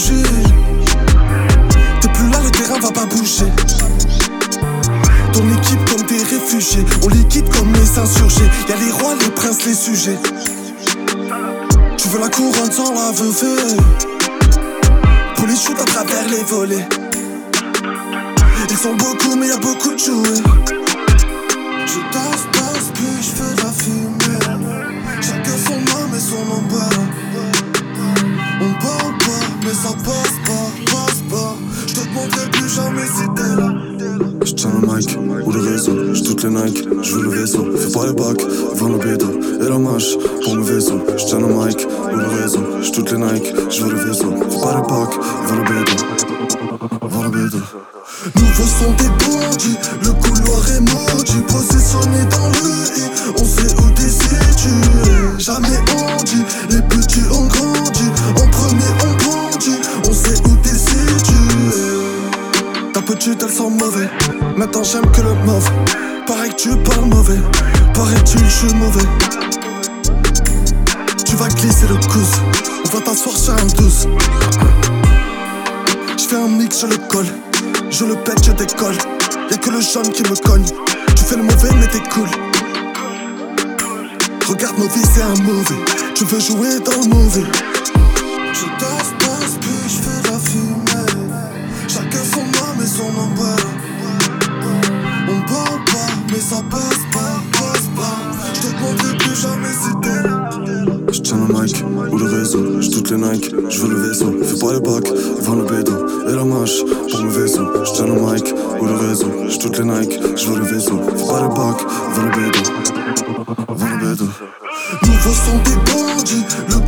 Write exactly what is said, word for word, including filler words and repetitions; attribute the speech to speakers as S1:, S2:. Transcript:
S1: bouger. T'es plus là, le terrain va pas bouger. Ton équipe comme des réfugiés, on liquide comme les insurgés. Y'a les rois, les princes, les sujets. Tu veux la couronne sans la veuve. Pour les shoots à travers les volets. Ils sont beaucoup mais y'a beaucoup de jouets. Je tasse, tasse, puis je fais de la fumée. Chacun son âme et son embarras. On parle pas mais ça passe pas, passe pas. Je te demanderai plus jamais si t'es là. J'tiens le mic ou le réseau, j'toute les Nike, j'veux le vaisseau. Fais pas les bacs, vends le bédo et la mâche pour le vaisseau. J'tiens le mic ou le réseau, j'toute les Nike, j'veux le vaisseau. Fais pas les bacs, vends le bédo, vends le bédo. Nouveaux sont des bandits, le couloir est maudit. Positionné dans le I, on sait où t'es situé. Jamais on dit, les petits ont grandi. En premier on grandit, on sait où t'es situé. Ta petite elle sent mauvais, maintenant j'aime que le mauvais. Pareil que tu parles mauvais, paraît-il je suis mauvais. Tu vas glisser le coude, on va t'asseoir sur un douze. J'fais un mix, je le colle. Je le pète, je décolle. Y'a que le jaune qui me cogne. Tu fais le mauvais mais t'es cool. Regarde nos vies c'est un mauvais. Tu veux jouer dans le mauvais. Je tasse, tasse, puis je fais de la fumée. Chacun son âme et son embarras. On parle pas mais ça passe pas, passe pas. Je te demanderai plus jamais si t'es là. J'tiens le mic ou le réseau, j'toute les Nike, j'veux le vaisseau. Fais pas les bacs, vends le bédo et la mâche pour le vaisseau. J'tiens le mic ou le réseau, j'toute les Nike, j'veux le vaisseau. Fais pas les bacs, vends le bédo, vends le bédo. Nouveaux sont des bandits, le